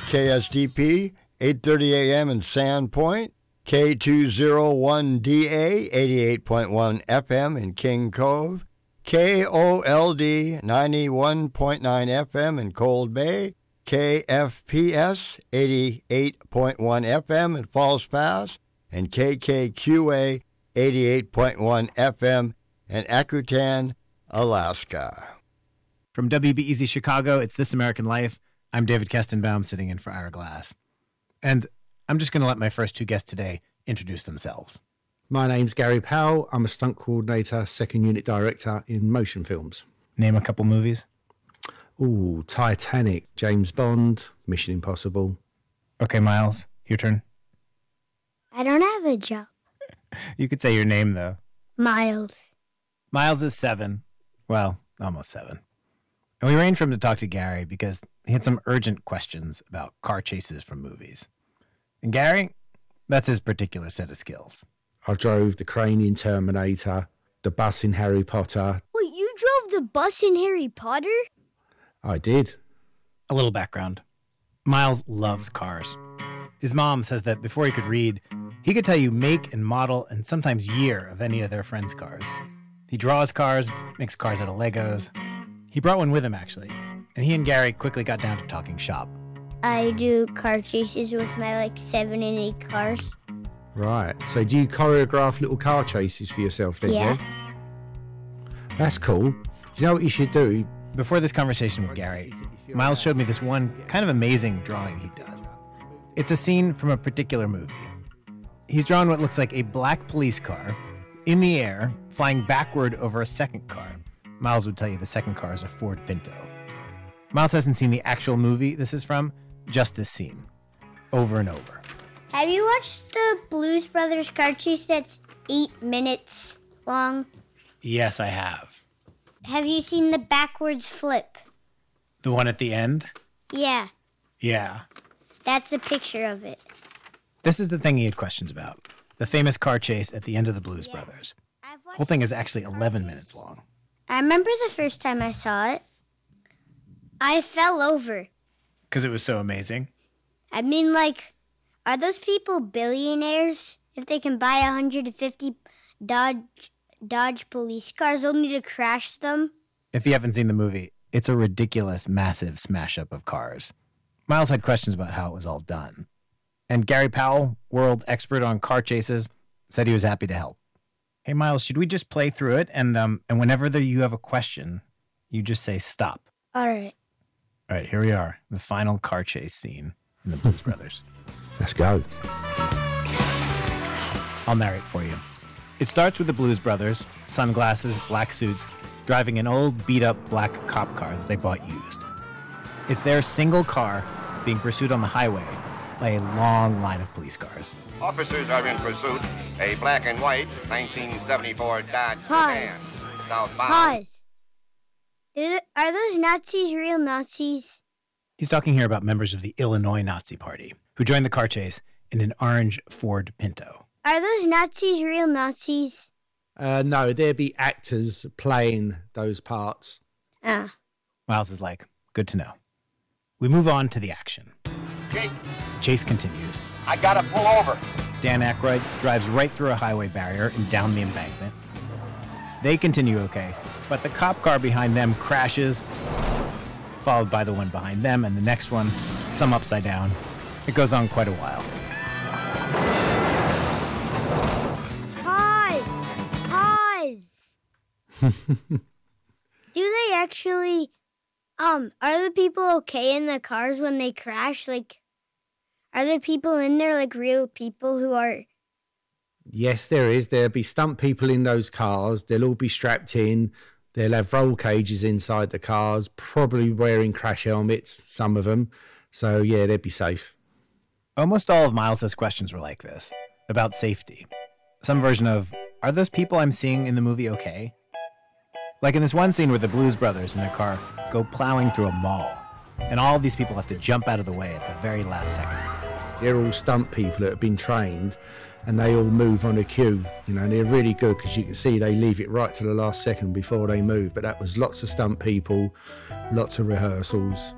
KSDP, 8:30 a.m. in Sandpoint, K201DA, 88.1 FM in King Cove, KOLD, 91.9 FM in Cold Bay, KFPS, 88.1 FM in Falls Pass, and KKQA, 88.1 FM in Akutan, Alaska. From WBEZ Chicago, it's This American Life. I'm David Kestenbaum, sitting in for Ira Glass. And I'm just going to let my first two guests today introduce themselves. My name's Gary Powell. I'm a stunt coordinator, second unit director in motion films. Name a couple movies. Ooh, Titanic, James Bond, Mission Impossible. Okay, Miles, your turn. I don't have a job. You could say your name, though. Miles. Miles is 7. Well, almost 7. And we arranged for him to talk to Gary because he had some urgent questions about car chases from movies. And Gary, that's his particular set of skills. I drove the crane in Terminator, the bus in Harry Potter. Wait, you drove the bus in Harry Potter? I did. A little background. Miles loves cars. His mom says that before he could read, he could tell you make and model and sometimes year of any of their friends' cars. He draws cars, makes cars out of Legos. He brought one with him, actually, and he and Gary quickly got down to talking shop. I do car chases with my 7 and 8 cars. Right. So do you choreograph little car chases for yourself then? Yeah. That's cool. Do you know what you should do? Before this conversation with Gary, Miles showed me this one kind of amazing drawing he'd done. It's a scene from a particular movie. He's drawn what looks like a black police car in the air, flying backward over a second car. Miles would tell you the second car is a Ford Pinto. Miles hasn't seen the actual movie this is from, just this scene, over and over. Have you watched the Blues Brothers car chase that's 8 minutes long? Yes, I have. Have you seen the backwards flip? The one at the end? Yeah, Yeah. that's a picture of it. This is the thing he had questions about. The famous car chase at the end of the Blues Brothers. The whole thing is actually 11 minutes long. I remember the first time I saw it. I fell over. Because it was so amazing. I mean, are those people billionaires if they can buy 150 Dodge police cars only to crash them? If you haven't seen the movie, it's a ridiculous, massive smash-up of cars. Miles had questions about how it was all done. And Gary Powell, world expert on car chases, said he was happy to help. Hey, Miles, should we just play through it? And whenever you have a question, you just say stop. All right. All right, here we are. The final car chase scene in the Blues Brothers. Let's go. I'll narrate for you. It starts with the Blues Brothers, sunglasses, black suits, driving an old beat-up black cop car that they bought used. It's their single car being pursued on the highway by a long line of police cars. Officers are in pursuit. A black and white 1974 Dodge sedan. Pause. Southbound. Pause. Are those Nazis real Nazis? He's talking here about members of the Illinois Nazi Party who joined the car chase in an orange Ford Pinto. Are those Nazis real Nazis? No, there'd be actors playing those parts. Miles is like, good to know. We move on to the action. Jake, The chase continues. I gotta pull over. Dan Aykroyd drives right through a highway barrier and down the embankment. They continue okay, but the cop car behind them crashes, followed by the one behind them and the next one, some upside down. It goes on quite a while. Pause. Do they actually, are the people okay in the cars when they crash? Are the people in there real people who are... Yes, there is. There'll be stunt people in those cars. They'll all be strapped in. They'll have roll cages inside the cars, probably wearing crash helmets, some of them. So, yeah, they'd be safe. Almost all of Miles's questions were like this, about safety. Some version of, are those people I'm seeing in the movie okay? Like in this one scene where the Blues Brothers in their car go plowing through a mall, and all of these people have to jump out of the way at the very last second. They're all stunt people that have been trained, and they all move on a cue. And they're really good because you can see they leave it right to the last second before they move. But that was lots of stunt people, lots of rehearsals.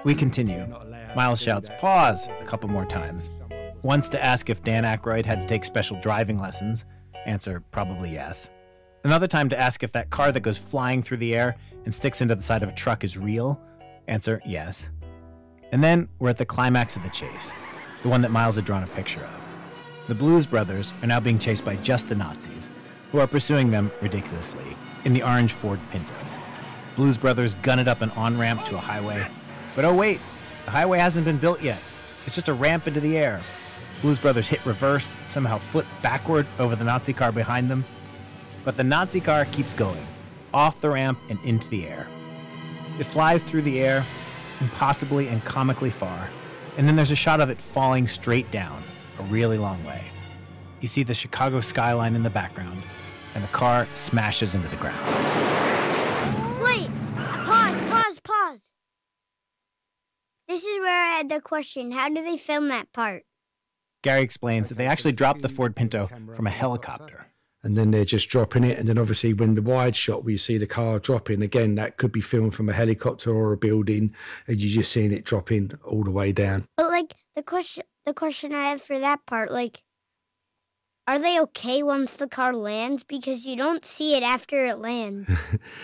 We continue. Miles shouts, "Pause!" a couple more times. Once to ask if Dan Aykroyd had to take special driving lessons. Answer, probably yes. Another time to ask if that car that goes flying through the air and sticks into the side of a truck is real. Answer, yes. And then we're at the climax of the chase, the one that Miles had drawn a picture of. The Blues Brothers are now being chased by just the Nazis, who are pursuing them ridiculously in the orange Ford Pinto. Blues Brothers gun it up an on-ramp to a highway. But oh wait, the highway hasn't been built yet. It's just a ramp into the air. Blues Brothers hit reverse, somehow flip backward over the Nazi car behind them. But the Nazi car keeps going, off the ramp and into the air. It flies through the air, impossibly and comically far, and then there's a shot of it falling straight down, a really long way. You see the Chicago skyline in the background, and the car smashes into the ground. Wait! Pause! This is where I had the question. How do they film that part? Gary explains that they actually dropped the Ford Pinto from a helicopter. And then they're just dropping it. And then obviously when the wide shot where you see the car dropping, again, that could be filmed from a helicopter or a building, and you're just seeing it dropping all the way down. But like the question I have for that part, like, are they okay once the car lands? Because you don't see it after it lands.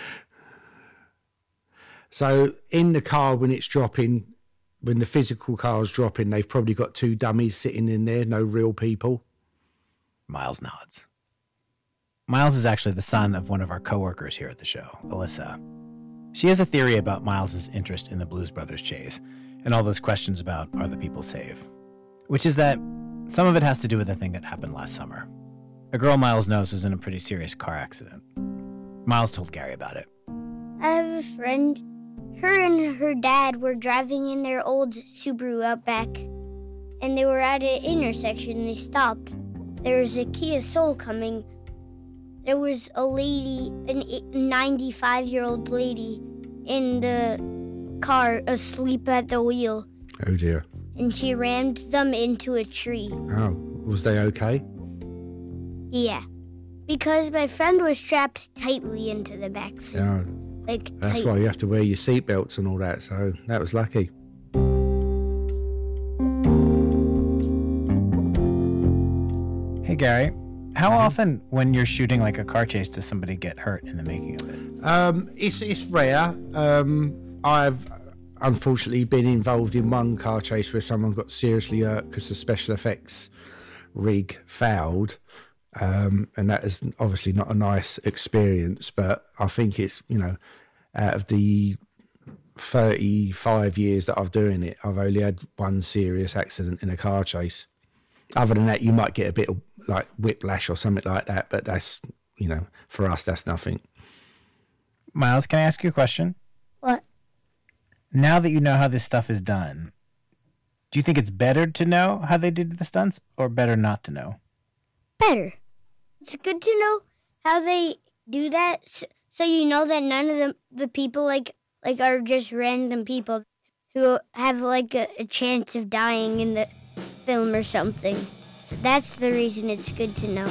So in the car when it's dropping, when the physical car's dropping, they've probably got two dummies sitting in there, no real people. Miles nods. Miles is actually the son of one of our coworkers here at the show, Alyssa. She has a theory about Miles's interest in the Blues Brothers chase and all those questions about are the people safe, which is that some of it has to do with the thing that happened last summer. A girl Miles knows was in a pretty serious car accident. Miles told Gary about it. I have a friend. Her and her dad were driving in their old Subaru Outback, and they were at an intersection. They stopped. There was a Kia Soul coming. There was a lady, a 95-year-old lady, in the car asleep at the wheel, Oh dear. and she rammed them into a tree. Oh, was they okay? Yeah, because my friend was strapped tightly into the back seat. Yeah. Like, That's tight. why you have to wear your seatbelts and all that, so that was lucky. Hey, Gary, how often when you're shooting like a car chase does somebody get hurt in the making of it? It's rare. I've unfortunately been involved in one car chase where someone got seriously hurt because the special effects rig failed. And that is obviously not a nice experience, but I think it's, out of the 35 years that I've doing it, I've only had one serious accident in a car chase. Other than that, you might get a bit of like whiplash or something like that, but that's, for us, that's nothing. Miles, can I ask you a question? What? Now that you know how this stuff is done, do you think it's better to know how they did the stunts or better not to know? Better. It's good to know how they do that, so you know that none of the people like are just random people who have like a chance of dying in the film or something. So that's the reason it's good to know.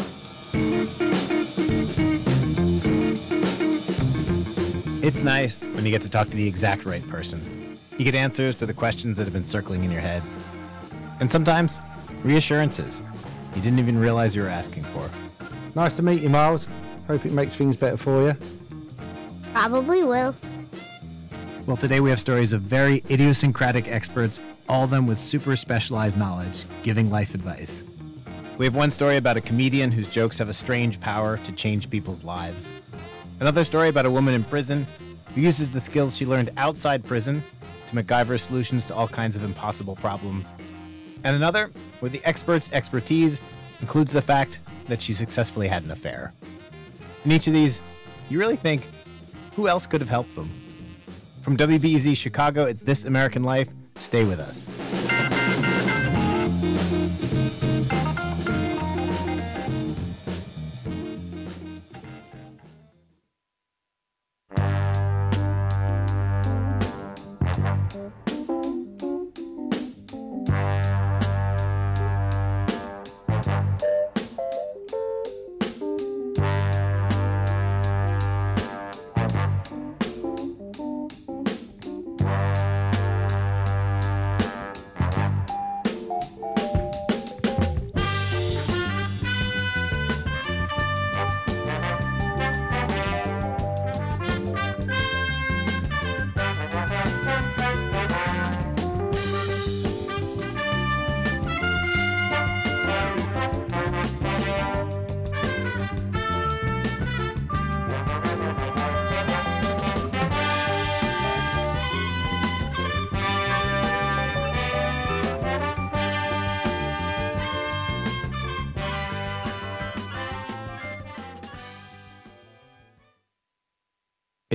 It's nice when you get to talk to the exact right person. You get answers to the questions that have been circling in your head. And sometimes, reassurances you didn't even realize you were asking for. Nice to meet you, Miles. Hope it makes things better for you. Probably will. Well, today we have stories of very idiosyncratic experts, all of them with super specialized knowledge, giving life advice. We have one story about a comedian whose jokes have a strange power to change people's lives. Another story about a woman in prison who uses the skills she learned outside prison to MacGyver solutions to all kinds of impossible problems. And another where the expert's expertise includes the fact that she successfully had an affair. In each of these, you really think, who else could have helped them? From WBEZ Chicago, it's This American Life. Stay with us.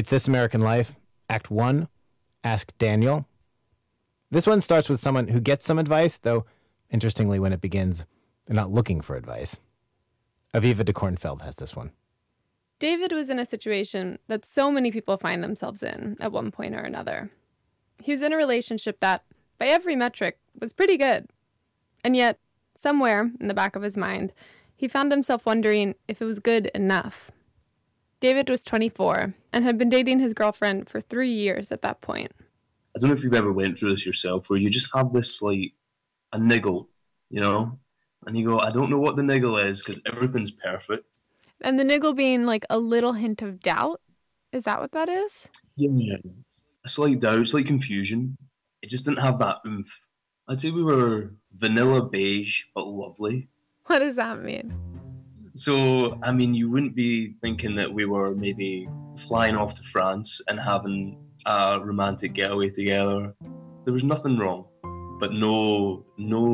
It's This American Life, Act 1, Ask Daniel. This one starts with someone who gets some advice, though, interestingly, when it begins, they're not looking for advice. Aviva de Kornfeld has this one. David was in a situation that so many people find themselves in at one point or another. He was in a relationship that, by every metric, was pretty good. And yet, somewhere in the back of his mind, he found himself wondering if it was good enough. David was 24 and had been dating his girlfriend for 3 years at that point. I don't know if you've ever went through this yourself, where you just have this, like, a niggle, you know? And you go, I don't know what the niggle is because everything's perfect. And the niggle being like a little hint of doubt? Is that what that is? Yeah. A slight doubt, slight confusion. It just didn't have that oomph. I'd say we were vanilla beige, but lovely. What does that mean? So, I mean, you wouldn't be thinking that we were maybe flying off to France and having a romantic getaway together. There was nothing wrong, but no.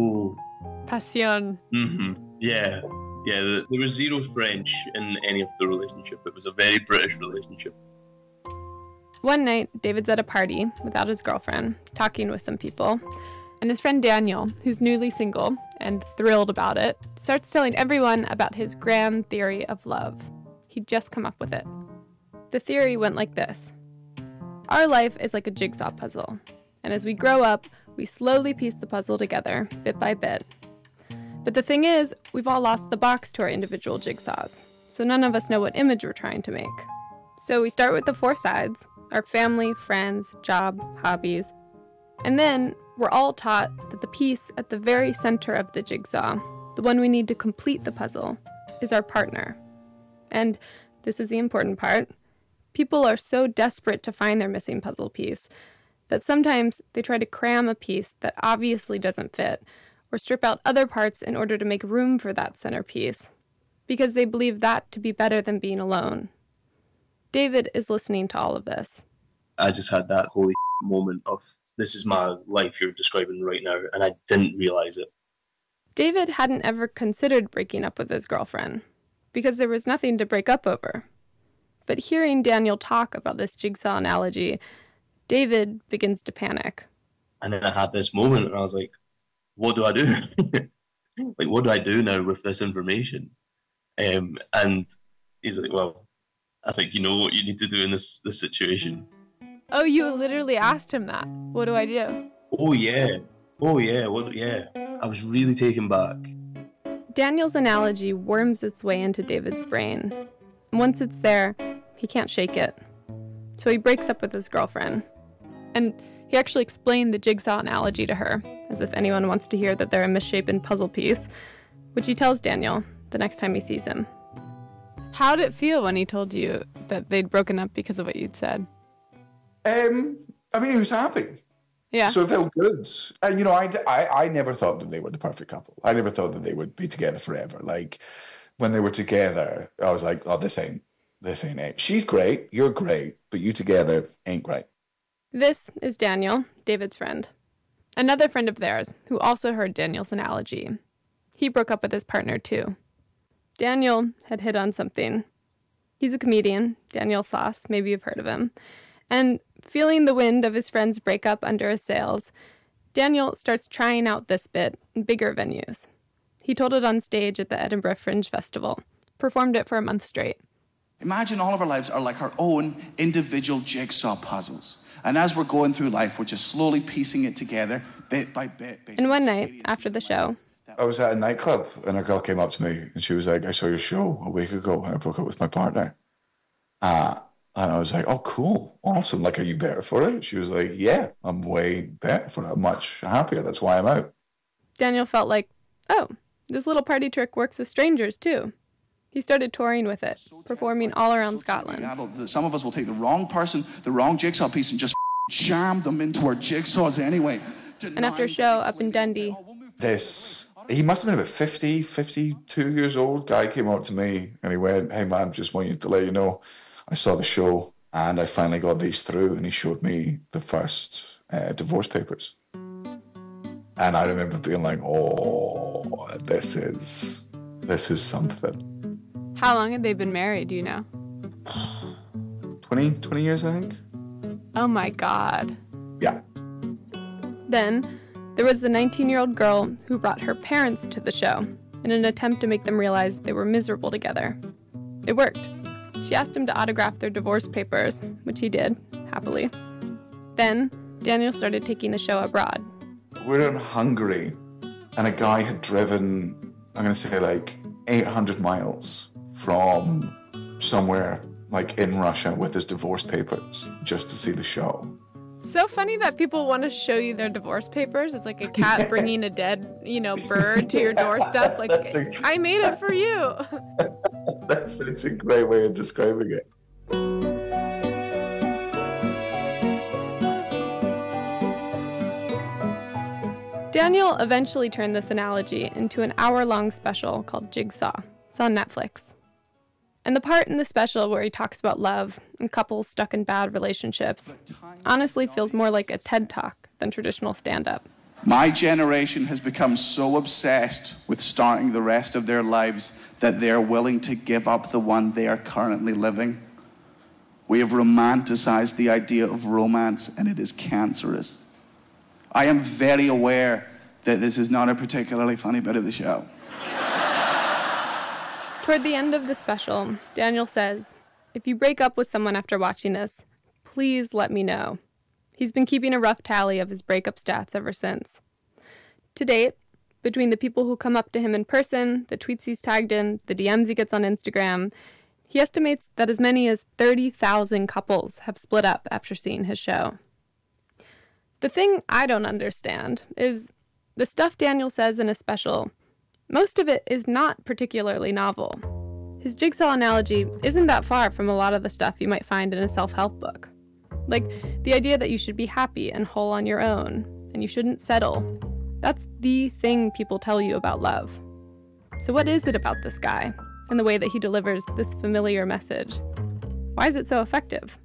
Passion. Yeah. There was zero French in any of the relationship. It was a very British relationship. One night, David's at a party without his girlfriend, talking with some people, and his friend Daniel, who's newly single and thrilled about it, starts telling everyone about his grand theory of love. He'd just come up with it. The theory went like this. Our life is like a jigsaw puzzle, and as we grow up, we slowly piece the puzzle together, bit by bit. But the thing is, we've all lost the box to our individual jigsaws, so none of us know what image we're trying to make. So we start with the 4 sides, our family, friends, job, hobbies, and then we're all taught that the piece at the very center of the jigsaw, the one we need to complete the puzzle, is our partner. And this is the important part. People are so desperate to find their missing puzzle piece that sometimes they try to cram a piece that obviously doesn't fit or strip out other parts in order to make room for that centerpiece, because they believe that to be better than being alone. David is listening to all of this. I just had that holy moment of, this is my life you're describing right now, and I didn't realize it. David hadn't ever considered breaking up with his girlfriend, because there was nothing to break up over. But hearing Daniel talk about this jigsaw analogy, David begins to panic. And then I had this moment, and I was like, what do I do? Like, what do I do now with this information? And he's like, well, I think you know what you need to do in this situation. Oh, you literally asked him that. What do I do? Oh, yeah. I was really taken back. Daniel's analogy worms its way into David's brain. And once it's there, he can't shake it. So he breaks up with his girlfriend. And he actually explained the jigsaw analogy to her, as if anyone wants to hear that they're a misshapen puzzle piece, which he tells Daniel the next time he sees him. How did it feel when he told you that they'd broken up because of what you'd said? I mean, he was happy. Yeah. So it felt good. And, you know, I never thought that they were the perfect couple. I never thought that they would be together forever. Like, when they were together, I was like, oh, this ain't it. She's great, you're great, but you together ain't great. This is Daniel, David's friend. Another friend of theirs who also heard Daniel's analogy. He broke up with his partner, too. Daniel had hit on something. He's a comedian, Daniel Sauce, maybe you've heard of him. And feeling the wind of his friend's breakup under his sails, Daniel starts trying out this bit in bigger venues. He told it on stage at the Edinburgh Fringe Festival, performed it for a month straight. Imagine all of our lives are like our own individual jigsaw puzzles. And as we're going through life, we're just slowly piecing it together, bit by bit. And one night, after the show, I was at a nightclub and a girl came up to me and she was like, I saw your show a week ago and I broke up with my partner. And I was like, oh, cool, awesome. Like, are you better for it? She was like, yeah, I'm way better for it. I'm much happier. That's why I'm out. Daniel felt like, oh, this little party trick works with strangers, too. He started touring with it, performing all around Scotland. Some of us will take the wrong person, the wrong jigsaw piece, and just jam them into our jigsaws anyway. And after a show up in Dundee, he must have been about 50, 52 years old. Guy came up to me and he went, hey man, just want you to let you know, I saw the show and I finally got these through, and he showed me the first divorce papers. And I remember being like, oh, this is this is something. How long had they been married, do you know? 20 years, I think. Oh my God. Yeah. Then there was the 19-year-old girl who brought her parents to the show in an attempt to make them realize they were miserable together. It worked. She asked him to autograph their divorce papers, which he did, happily. Then Daniel started taking the show abroad. We're in Hungary, and a guy had driven, I'm going to say like 800 miles from somewhere like in Russia with his divorce papers just to see the show. So funny that people want to show you their divorce papers. It's like a cat bringing a dead, bird to your doorstep. Like, I made it for you. That's such a great way of describing it. Daniel eventually turned this analogy into an hour-long special called Jigsaw. It's on Netflix. And the part in the special where he talks about love and couples stuck in bad relationships honestly feels more like a TED Talk than traditional stand-up. My generation has become so obsessed with starting the rest of their lives that they're willing to give up the one they are currently living. We have romanticized the idea of romance, and it is cancerous. I am very aware that this is not a particularly funny bit of the show. Toward the end of the special, Daniel says, if you break up with someone after watching this, please let me know. He's been keeping a rough tally of his breakup stats ever since. To date, between the people who come up to him in person, the tweets he's tagged in, the DMs he gets on Instagram, he estimates that as many as 30,000 couples have split up after seeing his show. The thing I don't understand is the stuff Daniel says in his special, most of it is not particularly novel. His jigsaw analogy isn't that far from a lot of the stuff you might find in a self-help book. Like the idea that you should be happy and whole on your own, and you shouldn't settle. That's the thing people tell you about love. So what is it about this guy and the way that he delivers this familiar message? Why is it so effective?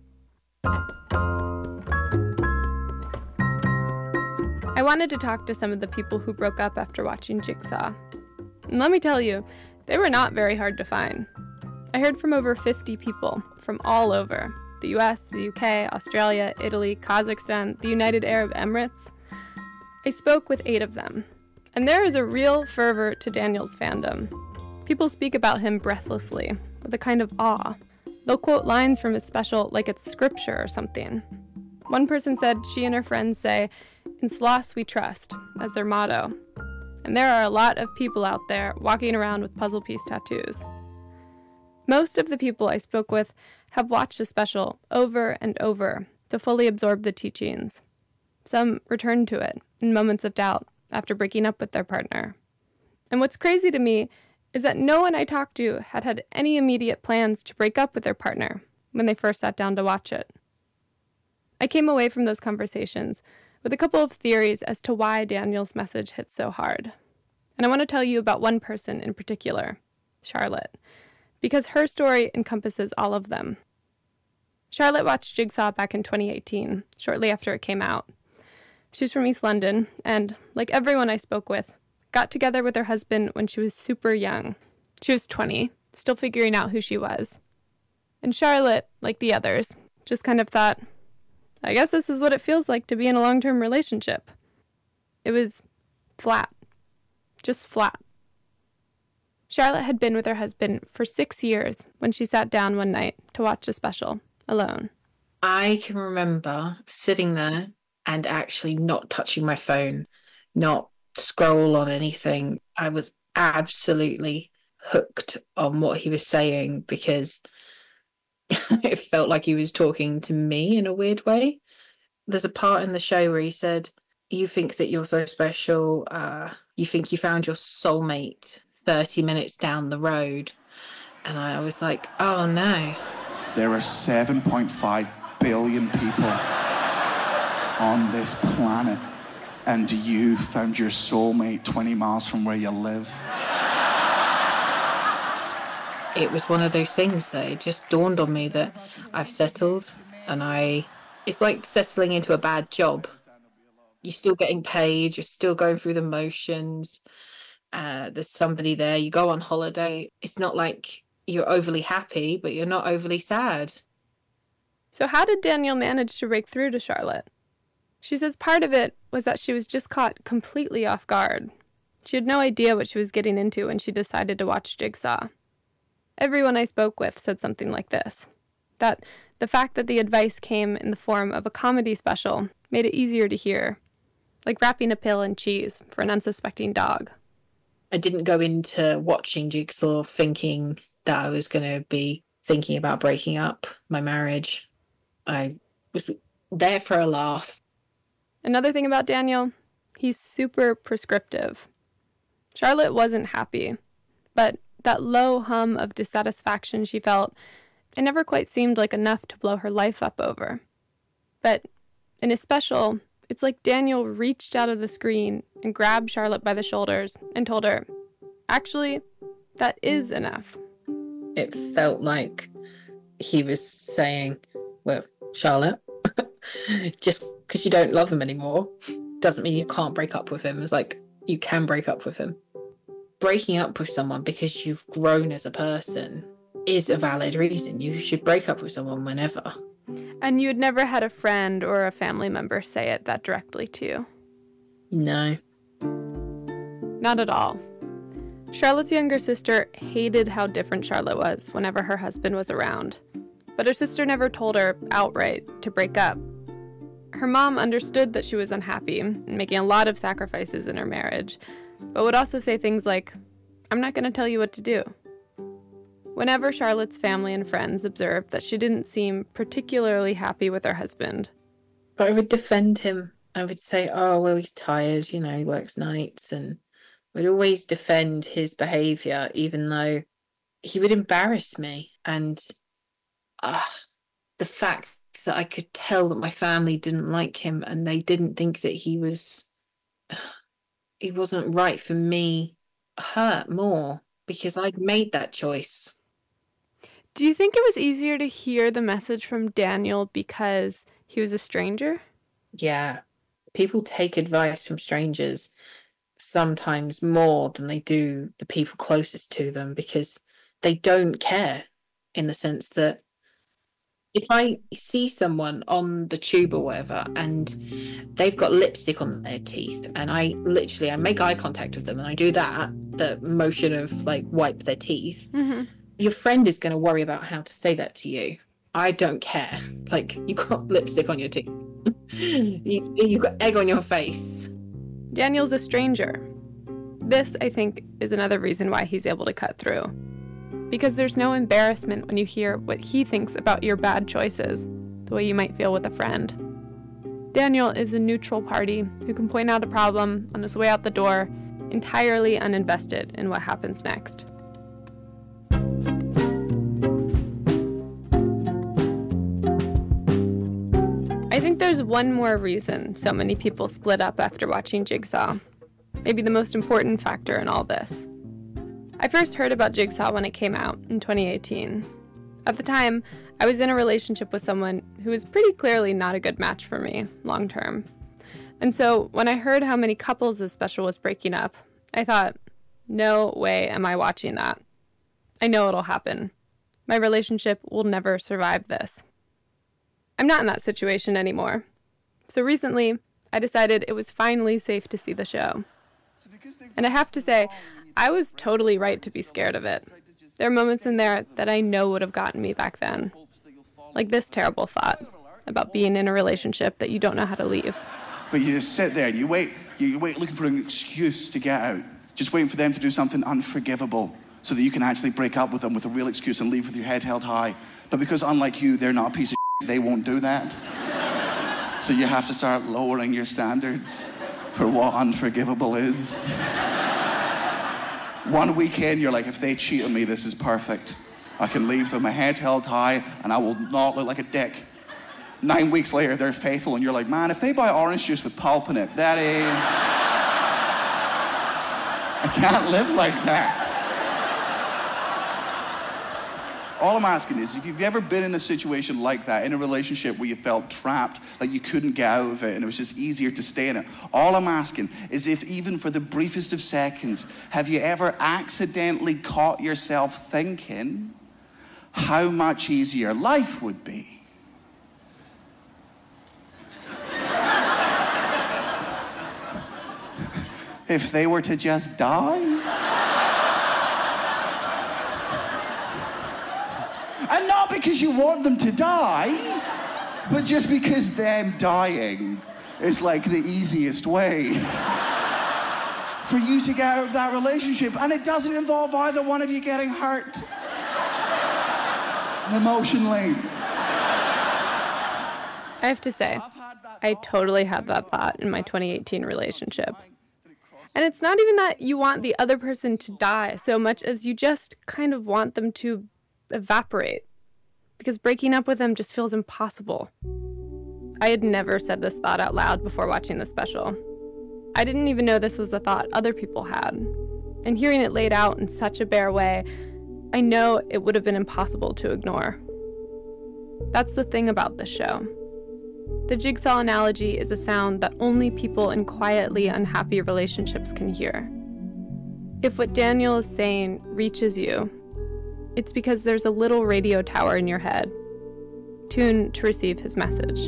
I wanted to talk to some of the people who broke up after watching Jigsaw. And let me tell you, they were not very hard to find. I heard from over 50 people from all over: the US, the UK, Australia, Italy, Kazakhstan, the United Arab Emirates. I spoke with 8 of them, and there is a real fervor to Daniel's fandom. People speak about him breathlessly, with a kind of awe. They'll quote lines from his special like it's scripture or something. One person said she and her friends say, "In Sloss we trust," as their motto. And there are a lot of people out there walking around with puzzle piece tattoos. Most of the people I spoke with have watched the special over and over to fully absorb the teachings. Some return to it in moments of doubt after breaking up with their partner. And what's crazy to me is that no one I talked to had any immediate plans to break up with their partner when they first sat down to watch it. I came away from those conversations with a couple of theories as to why Daniel's message hits so hard. And I want to tell you about one person in particular, Charlotte, because her story encompasses all of them. Charlotte watched Jigsaw back in 2018, shortly after it came out. She's from East London, and, like everyone I spoke with, got together with her husband when she was super young. She was 20, still figuring out who she was. And Charlotte, like the others, just kind of thought, I guess this is what it feels like to be in a long-term relationship. It was flat. Just flat. Charlotte had been with her husband for 6 years when she sat down one night to watch the special, alone. I can remember sitting there and actually not touching my phone, not scroll on anything. I was absolutely hooked on what he was saying because it felt like he was talking to me in a weird way. There's a part in the show where he said, you think that you're so special, you think you found your soulmate 30 minutes down the road. And I was like, oh no. There are 7.5 billion people on this planet, and you found your soulmate 20 miles from where you live. It was one of those things that it just dawned on me that I've settled, and it's like settling into a bad job. You're still getting paid, you're still going through the motions, there's somebody there, you go on holiday. It's not like you're overly happy, but you're not overly sad. So how did Danielle manage to break through to Charlotte? She says part of it was that she was just caught completely off guard. She had no idea what she was getting into when she decided to watch Jigsaw. Everyone I spoke with said something like this, that the fact that the advice came in the form of a comedy special made it easier to hear, like wrapping a pill in cheese for an unsuspecting dog. I didn't go into watching Jigsaw thinking that I was going to be thinking about breaking up my marriage. I was there for a laugh. Another thing about Daniel, he's super prescriptive. Charlotte wasn't happy, but that low hum of dissatisfaction she felt, it never quite seemed like enough to blow her life up over. But in his special, it's like Daniel reached out of the screen and grabbed Charlotte by the shoulders and told her, actually, that is enough. It felt like he was saying, well, Charlotte, just because you don't love him anymore doesn't mean you can't break up with him. It's like, you can break up with him. Breaking up with someone because you've grown as a person is a valid reason. You should break up with someone whenever. And you had never had a friend or a family member say it that directly to you? No. Not at all. Charlotte's younger sister hated how different Charlotte was whenever her husband was around. But her sister never told her outright to break up. Her mom understood that she was unhappy and making a lot of sacrifices in her marriage, but would also say things like, I'm not going to tell you what to do. Whenever Charlotte's family and friends observed that she didn't seem particularly happy with her husband, But I would defend him. I would say, oh, well, he's tired, he works nights, and would always defend his behaviour, even though he would embarrass me. And the fact that I could tell that my family didn't like him and they didn't think that he wasn't right for me hurt more because I'd made that choice. do you think it was easier to hear the message from Daniel because he was a stranger? Yeah. People take advice from strangers sometimes more than they do the people closest to them because they don't care, in the sense that if I see someone on the tube or whatever and they've got lipstick on their teeth and I make eye contact with them and I do the motion of like wipe their teeth, your friend is going to worry about how to say that to you. I don't care. Like, you got lipstick on your teeth. you got egg on your face. Daniel's a stranger. This, I think, is another reason why he's able to cut through. Because there's no embarrassment when you hear what he thinks about your bad choices, the way you might feel with a friend. Daniel is a neutral party who can point out a problem on his way out the door, entirely uninvested in what happens next. I think there's one more reason so many people split up after watching Jigsaw. Maybe the most important factor in all this. I first heard about Jigsaw when it came out in 2018. At the time, I was in a relationship with someone who was pretty clearly not a good match for me, long term. And so when I heard how many couples this special was breaking up, I thought, no way am I watching that. I know it'll happen. My relationship will never survive this. I'm not in that situation anymore. So recently, I decided it was finally safe to see the show. And I have to say, I was totally right to be scared of it. There are moments in there that I know would have gotten me back then. Like this terrible thought about being in a relationship that you don't know how to leave. But you just sit there and you wait looking for an excuse to get out. Just waiting for them to do something unforgivable so that you can actually break up with them with a real excuse and leave with your head held high. But because unlike you, they're not a piece of shit, they won't do that. So you have to start lowering your standards for what unforgivable is. One weekend, you're like, if they cheat on me, this is perfect. I can leave with my head held high and I will not look like a dick. 9 weeks later, they're faithful and you're like, man, if they buy orange juice with pulp in it, that is... I can't live like that. All I'm asking is, if you've ever been in a situation like that, in a relationship where you felt trapped, like you couldn't get out of it and it was just easier to stay in it, all I'm asking is if even for the briefest of seconds, have you ever accidentally caught yourself thinking how much easier life would be if they were to just die? And not because you want them to die, but just because them dying is like the easiest way for you to get out of that relationship. And it doesn't involve either one of you getting hurt emotionally. I have to say, I totally had that thought in my 2018 relationship. And it's not even that you want the other person to die so much as you just kind of want them to evaporate. Because breaking up with them just feels impossible. I had never said this thought out loud before watching the special. I didn't even know this was a thought other people had. And hearing it laid out in such a bare way, I know it would have been impossible to ignore. That's the thing about this show. The jigsaw analogy is a sound that only people in quietly unhappy relationships can hear. If what Daniel is saying reaches you, it's because there's a little radio tower in your head, tuned to receive his message.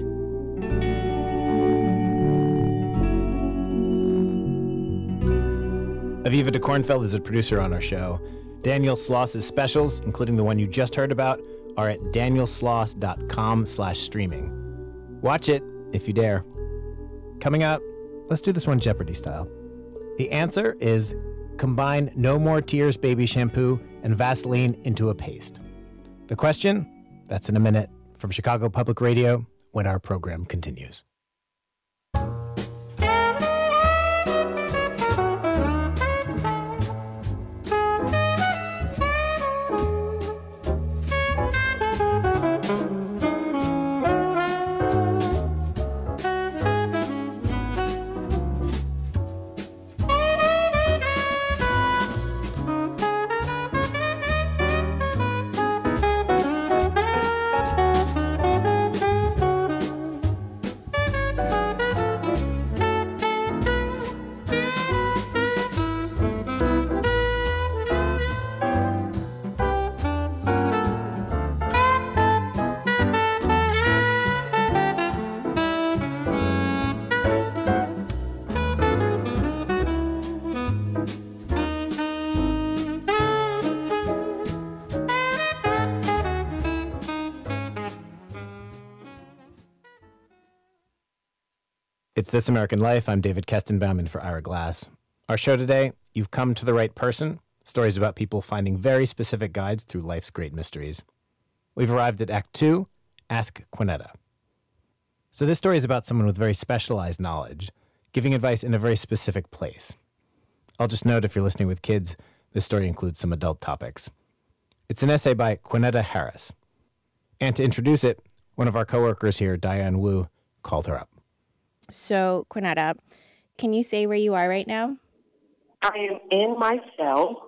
Aviva de Kornfeld is a producer on our show. Daniel Sloss's specials, including the one you just heard about, are at danielsloss.com/streaming. Watch it if you dare. Coming up, let's do this one Jeopardy style. The answer is combine No More Tears baby shampoo and Vaseline into a paste. The question? That's in a minute from Chicago Public Radio when our program continues. It's This American Life. I'm David Kestenbaum in for Ira Glass. Our show today, You've Come to the Right Person, stories about people finding very specific guides through life's great mysteries. We've arrived at Act 2, Ask Quinetta. So this story is about someone with very specialized knowledge, giving advice in a very specific place. I'll just note if you're listening with kids, this story includes some adult topics. It's an essay by Quinetta Harris. And to introduce it, one of our coworkers here, Diane Wu, called her up. So, Quinetta, can you say where you are right now? I am in my cell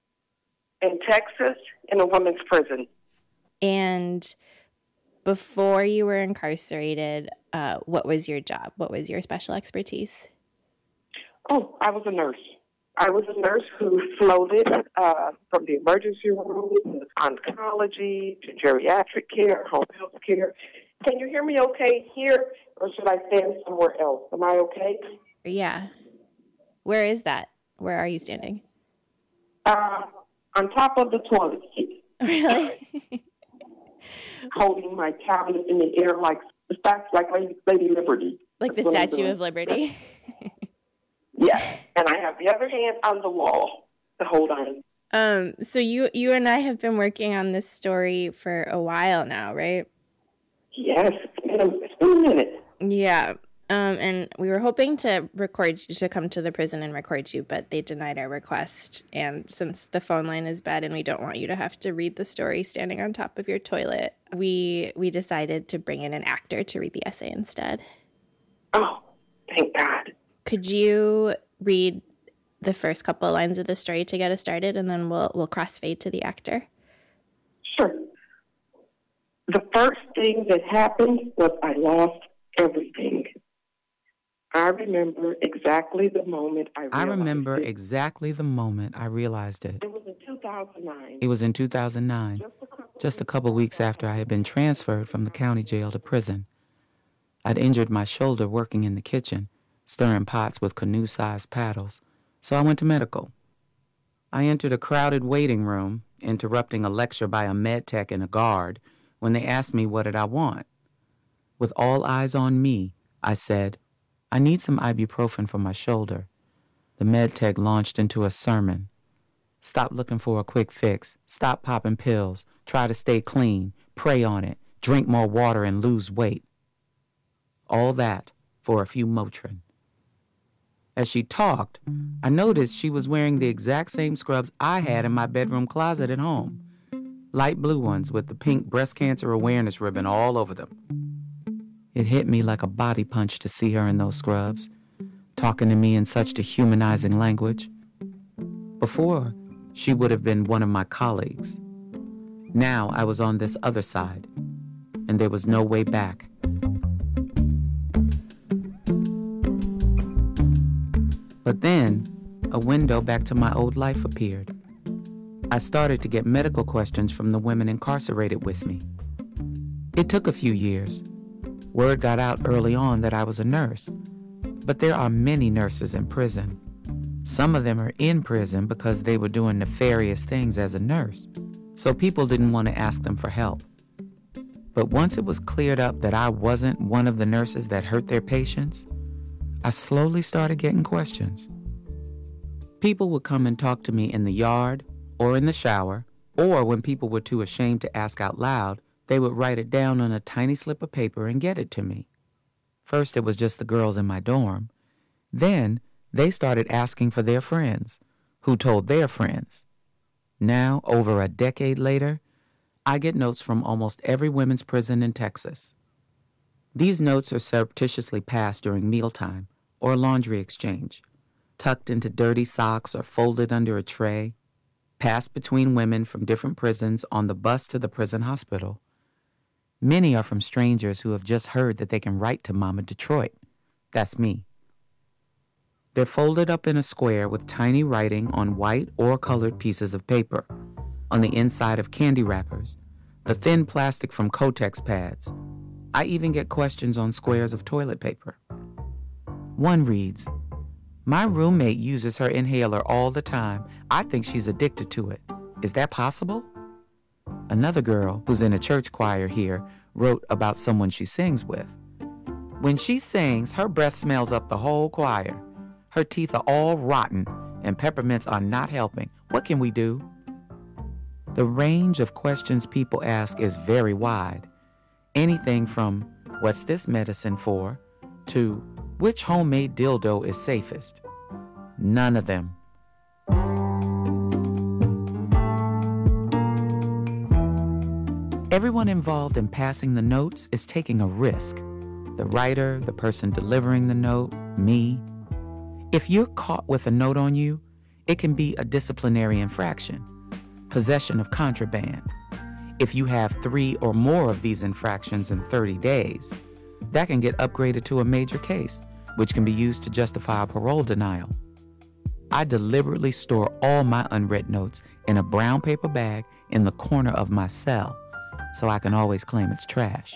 in Texas in a women's prison. And before you were incarcerated, what was your job? What was your special expertise? Oh, I was a nurse. I was a nurse who floated from the emergency room to oncology to geriatric care, home health care. Can you hear me okay here, or should I stand somewhere else? Am I okay? Yeah. Where is that? Where are you standing? On top of the toilet seat. Really? Holding my tablet in the air like Lady Liberty. Like the Statue of Liberty? Yeah. And I have the other hand on the wall to hold on. So you and I have been working on this story for a while now, right? Yes, it's been a minute. Yeah. And we were hoping to come to the prison and record you, but they denied our request. And since the phone line is bad and we don't want you to have to read the story standing on top of your toilet, we decided to bring in an actor to read the essay instead. Oh, thank God. Could you read the first couple of lines of the story to get us started, and then we'll crossfade to the actor? Sure. The first thing that happened was I lost everything. I remember exactly the moment I realized it. It was in 2009. It was in 2009, just a couple weeks after I had been transferred from the county jail to prison. I'd injured my shoulder working in the kitchen, stirring pots with canoe-sized paddles, So I went to medical. I entered a crowded waiting room, interrupting a lecture by a med tech and a guard, when they asked me what did I want. With all eyes on me, I said, I need some ibuprofen for my shoulder. The med tech launched into a sermon. Stop looking for a quick fix. Stop popping pills. Try to stay clean. Pray on it. Drink more water and lose weight. All that for a few Motrin. As she talked, I noticed she was wearing the exact same scrubs I had in my bedroom closet at home. Light blue ones with the pink breast cancer awareness ribbon all over them. It hit me like a body punch to see her in those scrubs, talking to me in such dehumanizing language. Before, she would have been one of my colleagues. Now I was on this other side, and there was no way back. But then, a window back to my old life appeared. I started to get medical questions from the women incarcerated with me. It took a few years. Word got out early on that I was a nurse, but there are many nurses in prison. Some of them are in prison because they were doing nefarious things as a nurse, so people didn't want to ask them for help. But once it was cleared up that I wasn't one of the nurses that hurt their patients, I slowly started getting questions. People would come and talk to me in the yard or in the shower, or when people were too ashamed to ask out loud, they would write it down on a tiny slip of paper and get it to me. First, it was just the girls in my dorm. Then, they started asking for their friends, who told their friends. Now, over a decade later, I get notes from almost every women's prison in Texas. These notes are surreptitiously passed during mealtime or laundry exchange, tucked into dirty socks or folded under a tray, passed between women from different prisons on the bus to the prison hospital. Many are from strangers who have just heard that they can write to Mama Detroit. That's me. They're folded up in a square with tiny writing on white or colored pieces of paper, on the inside of candy wrappers, the thin plastic from Kotex pads. I even get questions on squares of toilet paper. One reads, my roommate uses her inhaler all the time. I think she's addicted to it. Is that possible? Another girl, who's in a church choir here, wrote about someone she sings with. When she sings, her breath smells up the whole choir. Her teeth are all rotten, and peppermints are not helping. What can we do? The range of questions people ask is very wide. Anything from, what's this medicine for, to, which homemade dildo is safest? None of them. Everyone involved in passing the notes is taking a risk. The writer, the person delivering the note, me. If you're caught with a note on you, it can be a disciplinary infraction, possession of contraband. If you have 3 or more of these infractions in 30 days, that can get upgraded to a major case, which can be used to justify a parole denial. I deliberately store all my unread notes in a brown paper bag in the corner of my cell, so I can always claim it's trash.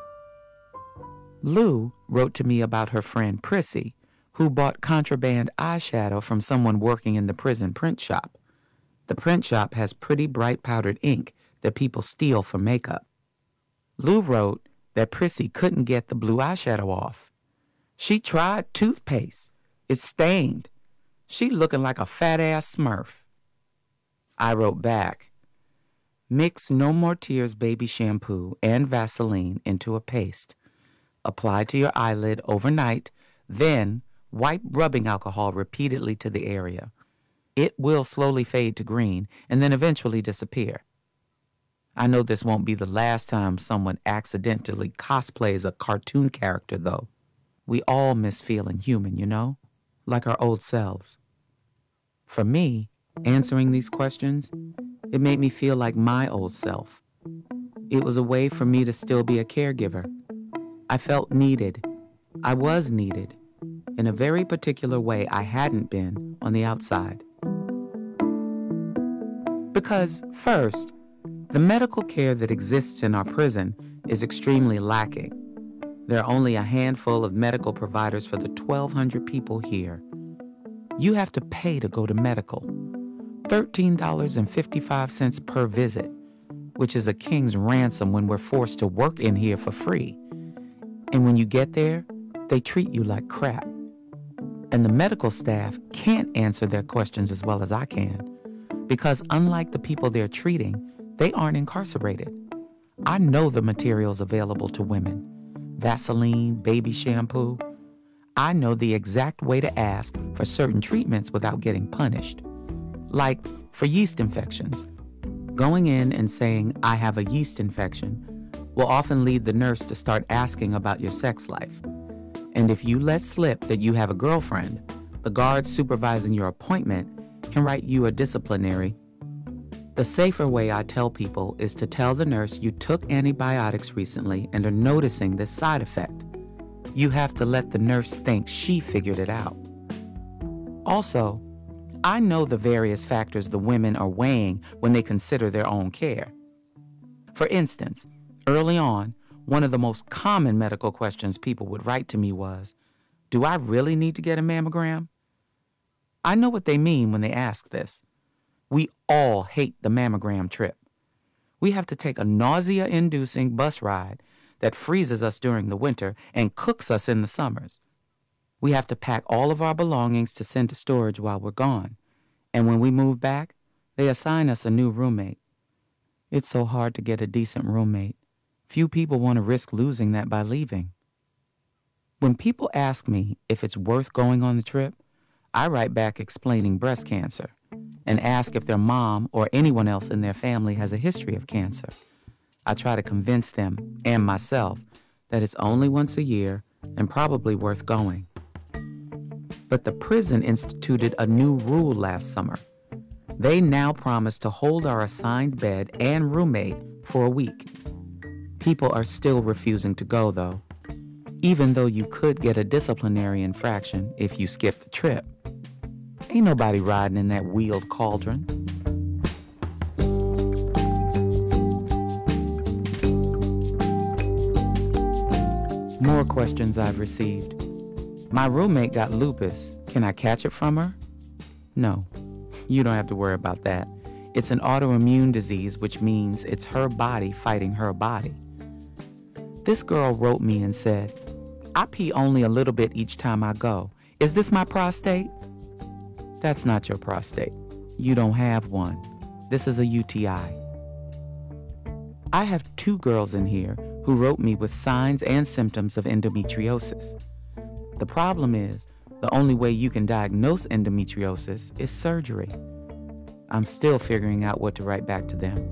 Lou wrote to me about her friend Prissy, who bought contraband eyeshadow from someone working in the prison print shop. The print shop has pretty bright powdered ink that people steal for makeup. Lou wrote that Prissy couldn't get the blue eyeshadow off. She tried toothpaste. It's stained. She looking like a fat-ass Smurf. I wrote back, mix No More Tears baby shampoo and Vaseline into a paste. Apply to your eyelid overnight, then wipe rubbing alcohol repeatedly to the area. It will slowly fade to green and then eventually disappear. I know this won't be the last time someone accidentally cosplays a cartoon character, though. We all miss feeling human, you know? Like our old selves. For me, answering these questions, it made me feel like my old self. It was a way for me to still be a caregiver. I felt needed. I was needed in a very particular way I hadn't been on the outside. Because, first, the medical care that exists in our prison is extremely lacking. There are only a handful of medical providers for the 1,200 people here. You have to pay to go to medical. $13.55 per visit, which is a king's ransom when we're forced to work in here for free. And when you get there, they treat you like crap. And the medical staff can't answer their questions as well as I can, because unlike the people they're treating, they aren't incarcerated. I know the materials available to women: Vaseline, baby shampoo. I know the exact way to ask for certain treatments without getting punished. Like for yeast infections. Going in and saying, "I have a yeast infection," will often lead the nurse to start asking about your sex life. And if you let slip that you have a girlfriend, the guard supervising your appointment can write you a disciplinary. The safer way I tell people is to tell the nurse you took antibiotics recently and are noticing this side effect. You have to let the nurse think she figured it out. Also, I know the various factors the women are weighing when they consider their own care. For instance, early on, one of the most common medical questions people would write to me was, "Do I really need to get a mammogram?" I know what they mean when they ask this. We all hate the mammogram trip. We have to take a nausea-inducing bus ride that freezes us during the winter and cooks us in the summers. We have to pack all of our belongings to send to storage while we're gone. And when we move back, they assign us a new roommate. It's so hard to get a decent roommate. Few people want to risk losing that by leaving. When people ask me if it's worth going on the trip, I write back explaining breast cancer and ask if their mom or anyone else in their family has a history of cancer. I try to convince them and myself that it's only once a year and probably worth going. But the prison instituted a new rule last summer. They now promise to hold our assigned bed and roommate for a week. People are still refusing to go, though, even though you could get a disciplinary infraction if you skip the trip. Ain't nobody riding in that wheeled cauldron. More questions I've received. My roommate got lupus. Can I catch it from her? No, you don't have to worry about that. It's an autoimmune disease, which means it's her body fighting her body. This girl wrote me and said, "I pee only a little bit each time I go. Is this my prostate?" That's not your prostate. You don't have one. This is a UTI. I have 2 girls in here who wrote me with signs and symptoms of endometriosis. The problem is, the only way you can diagnose endometriosis is surgery. I'm still figuring out what to write back to them.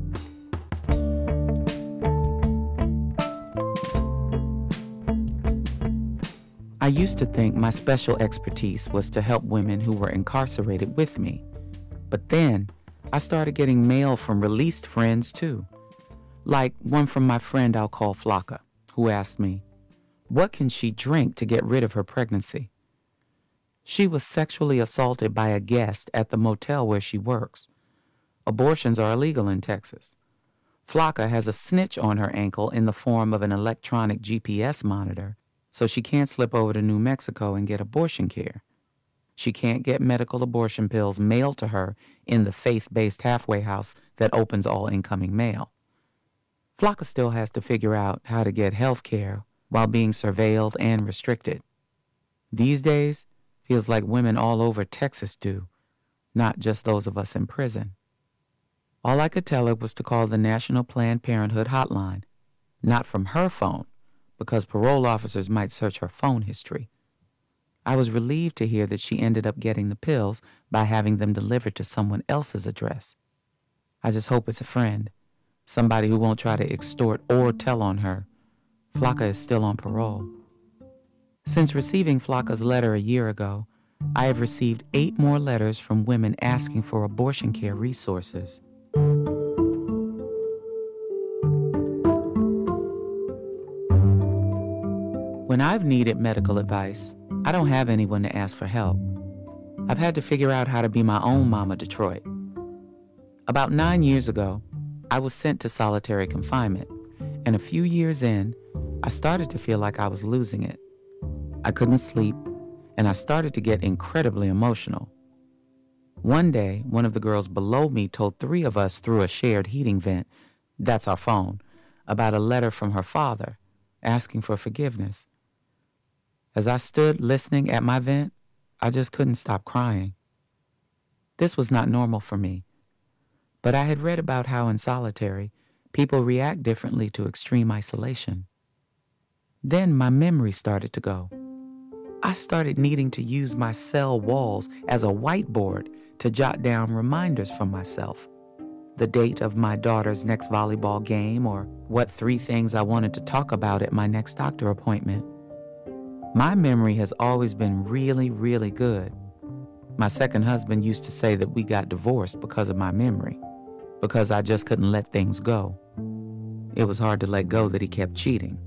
I used to think my special expertise was to help women who were incarcerated with me. But then I started getting mail from released friends too. Like one from my friend I'll call Flocka, who asked me, what can she drink to get rid of her pregnancy? She was sexually assaulted by a guest at the motel where she works. Abortions are illegal in Texas. Flocka has a snitch on her ankle in the form of an electronic GPS monitor, so she can't slip over to New Mexico and get abortion care. She can't get medical abortion pills mailed to her in the faith-based halfway house that opens all incoming mail. Flocka still has to figure out how to get health care while being surveilled and restricted. These days, feels like women all over Texas do, not just those of us in prison. All I could tell her was to call the National Planned Parenthood hotline, not from her phone, because parole officers might search her phone history. I was relieved to hear that she ended up getting the pills by having them delivered to someone else's address. I just hope it's a friend, somebody who won't try to extort or tell on her. Flocka is still on parole. Since receiving Flocka's letter a year ago, I have received 8 more letters from women asking for abortion care resources. When I've needed medical advice, I don't have anyone to ask for help. I've had to figure out how to be my own Mama Detroit. About 9 years ago, I was sent to solitary confinement, and a few years in, I started to feel like I was losing it. I couldn't sleep, and I started to get incredibly emotional. One day, one of the girls below me told 3 of us through a shared heating vent, that's our phone, about a letter from her father asking for forgiveness. As I stood listening at my vent, I just couldn't stop crying. This was not normal for me, but I had read about how in solitary, people react differently to extreme isolation. Then my memory started to go. I started needing to use my cell walls as a whiteboard to jot down reminders from myself. The date of my daughter's next volleyball game, or what 3 things I wanted to talk about at my next doctor appointment. My memory has always been really, really good. My second husband used to say that we got divorced because of my memory, because I just couldn't let things go. It was hard to let go that he kept cheating.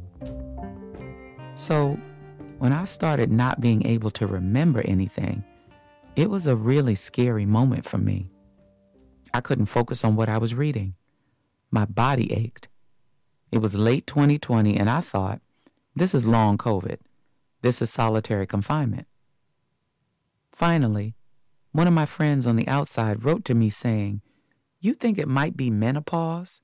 So, when I started not being able to remember anything, it was a really scary moment for me. I couldn't focus on what I was reading. My body ached. It was late 2020, and I thought, this is long COVID. This is solitary confinement. Finally, one of my friends on the outside wrote to me saying, "You think it might be menopause?"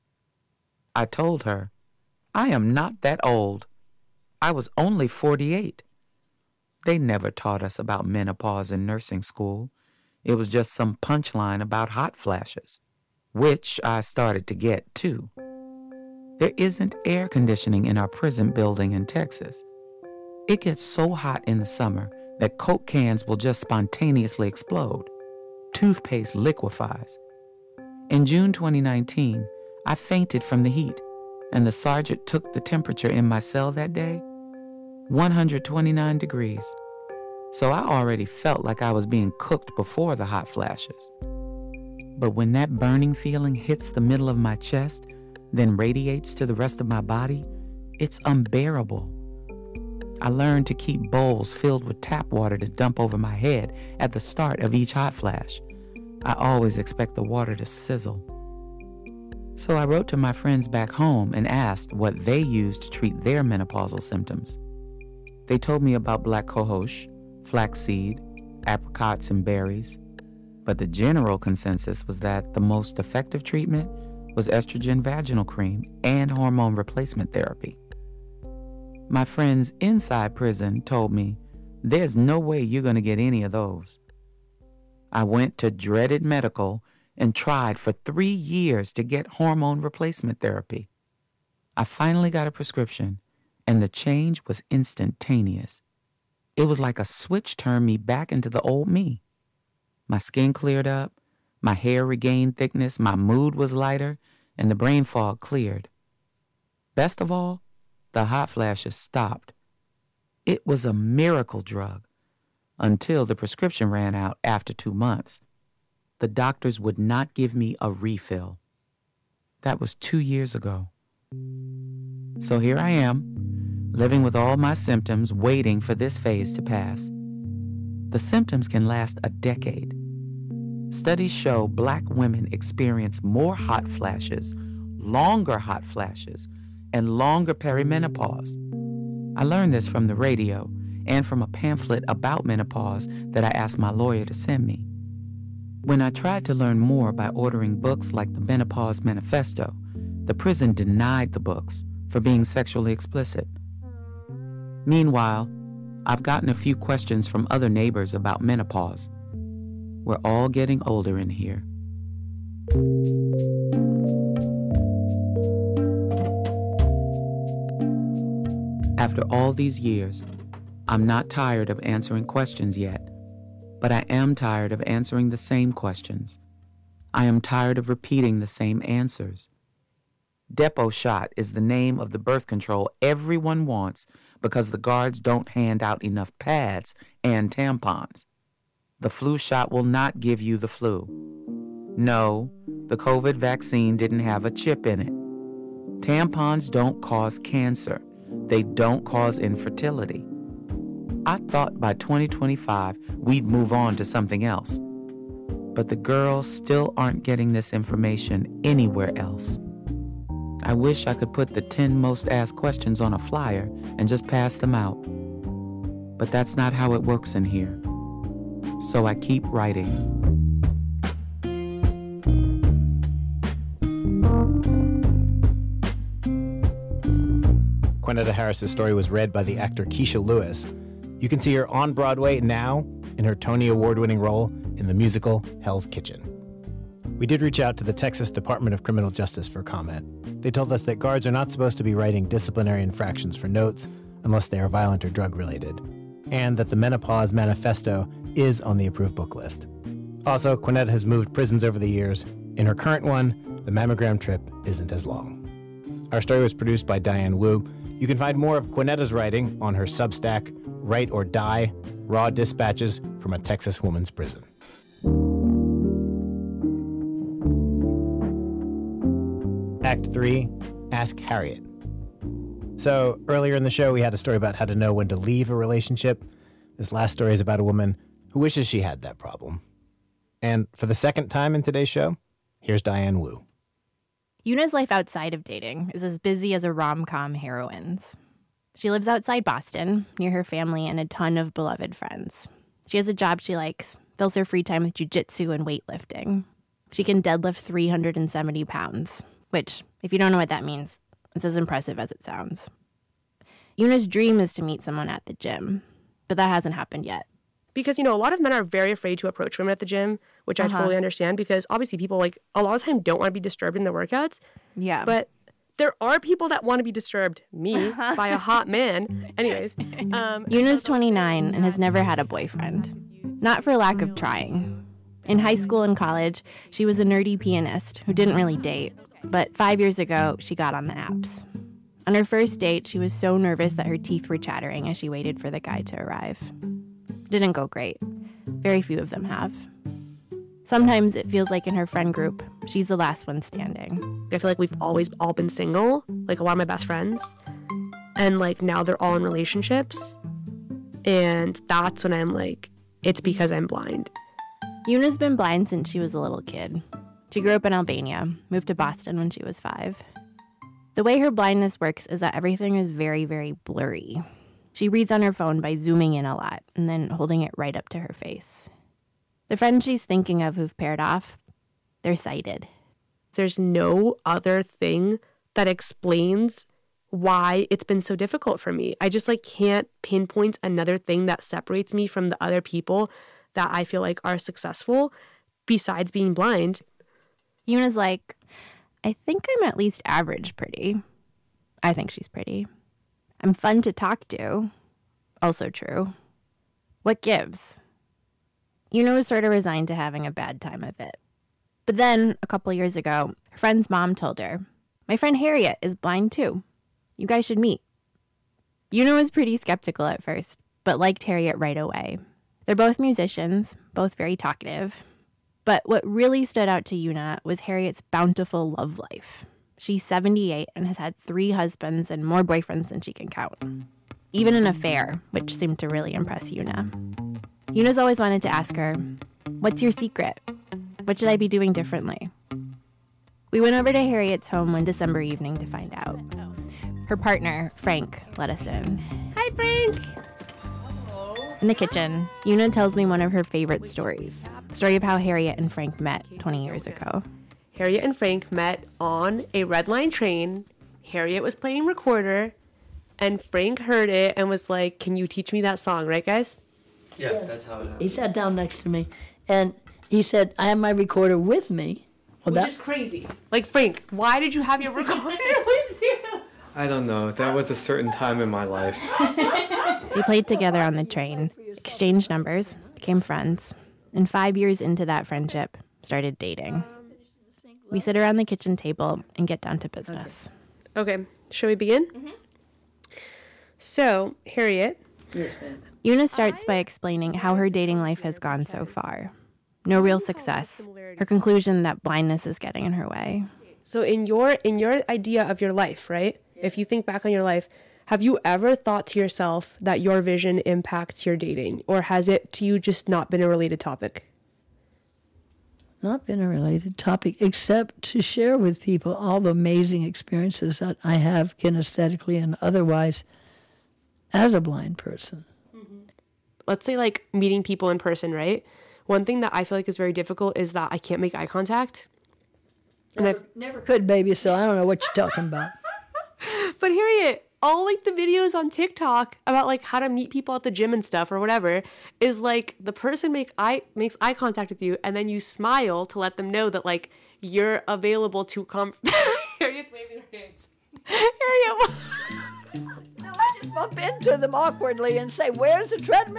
I told her, I am not that old. I was only 48. They never taught us about menopause in nursing school. It was just some punchline about hot flashes, which I started to get too. There isn't air conditioning in our prison building in Texas. It gets so hot in the summer that Coke cans will just spontaneously explode. Toothpaste liquefies. In June 2019, I fainted from the heat, and the sergeant took the temperature in my cell that day, 129 degrees. So I already felt like I was being cooked before the hot flashes. But when that burning feeling hits the middle of my chest, then radiates to the rest of my body, it's unbearable. I learned to keep bowls filled with tap water to dump over my head at the start of each hot flash. I always expect the water to sizzle. So I wrote to my friends back home and asked what they used to treat their menopausal symptoms. They told me about black cohosh, flaxseed, apricots, and berries. But the general consensus was that the most effective treatment was estrogen vaginal cream and hormone replacement therapy. My friends inside prison told me, there's no way you're going to get any of those. I went to dreaded medical and tried for 3 years to get hormone replacement therapy. I finally got a prescription, and the change was instantaneous. It was like a switch turned me back into the old me. My skin cleared up, my hair regained thickness, my mood was lighter, and the brain fog cleared. Best of all, the hot flashes stopped. It was a miracle drug until the prescription ran out after 2 months. The doctors would not give me a refill. That was 2 years ago. So here I am, living with all my symptoms, waiting for this phase to pass. The symptoms can last a decade. Studies show black women experience more hot flashes, longer hot flashes, and longer perimenopause. I learned this from the radio and from a pamphlet about menopause that I asked my lawyer to send me. When I tried to learn more by ordering books like the Menopause Manifesto, the prison denied the books for being sexually explicit. Meanwhile, I've gotten a few questions from other neighbors about menopause. We're all getting older in here. After all these years, I'm not tired of answering questions yet, but I am tired of answering the same questions. I am tired of repeating the same answers. Depo shot is the name of the birth control everyone wants because the guards don't hand out enough pads and tampons. The flu shot will not give you the flu. No, the COVID vaccine didn't have a chip in it. Tampons don't cause cancer. They don't cause infertility. I thought by 2025 we'd move on to something else. But the girls still aren't getting this information anywhere else. I wish I could put the 10 most asked questions on a flyer and just pass them out. but that's not how it works in here. So I keep writing. Quinetta Harris's story was read by the actor Keisha Lewis. You can see her on Broadway now in her Tony Award-winning role in the musical Hell's Kitchen. We did reach out to the Texas Department of Criminal Justice for comment. They told us that guards are not supposed to be writing disciplinary infractions for notes unless they are violent or drug-related, and that the Menopause Manifesto is on the approved book list. Also, Quinetta has moved prisons over the years. In her current one, the mammogram trip isn't as long. Our story was produced by Diane Wu. You can find more of Quinetta's writing on her Substack, Write or Die, Raw Dispatches from a Texas Woman's Prison. Act 3, Ask Harriet. So earlier in the show, we had a story about how to know when to leave a relationship. This last story is about a woman who wishes she had that problem. And for the second time in today's show, here's Diane Wu. Yuna's life outside of dating is as busy as a rom-com heroine's. She lives outside Boston, near her family and a ton of beloved friends. She has a job she likes, fills her free time with jiu-jitsu and weightlifting. She can deadlift 370 pounds, which, if you don't know what that means, it's as impressive as it sounds. Yuna's dream is to meet someone at the gym, but that hasn't happened yet. Because, a lot of men are very afraid to approach women at the gym, which I totally understand because obviously people, a lot of time don't want to be disturbed in their workouts. Yeah. But there are people that want to be disturbed, me, by a hot man. Anyways. Yuna's 29 and has never had a boyfriend. Not for lack of trying. In high school and college, she was a nerdy pianist who didn't really date. But 5 years ago, she got on the apps. On her first date, she was so nervous that her teeth were chattering as she waited for the guy to arrive. Didn't go great. Very few of them have. Sometimes it feels like in her friend group, she's the last one standing. I feel like we've always all been single, a lot of my best friends. And now they're all in relationships. And that's when I'm like, it's because I'm blind. Yuna's been blind since she was a little kid. She grew up in Albania, moved to Boston when she was 5. The way her blindness works is that everything is very, very blurry. She reads on her phone by zooming in a lot and then holding it right up to her face. The friends she's thinking of who've paired off, they're sighted. There's no other thing that explains why it's been so difficult for me. I just can't pinpoint another thing that separates me from the other people that I feel like are successful besides being blind. Yuna's like, I think I'm at least average pretty. I think she's pretty. I'm fun to talk to. Also true. What gives? Yuna was sort of resigned to having a bad time of it. But then, a couple years ago, her friend's mom told her, my friend Harriet is blind too. You guys should meet. Yuna was pretty skeptical at first, but liked Harriet right away. They're both musicians, both very talkative. But what really stood out to Yuna was Harriet's bountiful love life. She's 78 and has had 3 husbands and more boyfriends than she can count. Even an affair, which seemed to really impress Yuna. Yuna's always wanted to ask her, what's your secret? What should I be doing differently? We went over to Harriet's home one December evening to find out. Her partner, Frank, let us in. Hi, Frank! In the kitchen, Yuna tells me one of her favorite stories. The story of how Harriet and Frank met 20 years ago. Harriet and Frank met on a Red Line train. Harriet was playing recorder, and Frank heard it and was like, can you teach me that song, right, guys? Yeah, that's how it happened. He sat down next to me, and he said, I have my recorder with me. Well, which is crazy. Frank, why did you have your recorder with you? I don't know. That was a certain time in my life. They played together on the train, exchanged numbers, became friends, and 5 years into that friendship, started dating. We sit around the kitchen table and get down to business. Okay, shall we begin? Mm-hmm. So, Harriet. Yes, ma'am. Yuna starts by explaining how her dating life has gone so far. No real success. Her conclusion that blindness is getting in her way. So in your idea of your life, right? Yeah. If you think back on your life, have you ever thought to yourself that your vision impacts your dating? Or has it to you just not been a related topic? Not been a related topic, except to share with people all the amazing experiences that I have kinesthetically and otherwise as a blind person. Mm-hmm. let's say like meeting people in person, right? One thing that I feel like is very difficult is that I can't make eye contact. And Never could, baby, so I don't know what you're talking about. But Harriet, all like the videos on TikTok about like how to meet people at the gym and stuff or whatever is like the person makes eye contact with you and then you smile to let them know that like you're available to come. Harriet's waving her hands. Harriet. No, I just bump into them awkwardly and say, "Where's the treadmill?"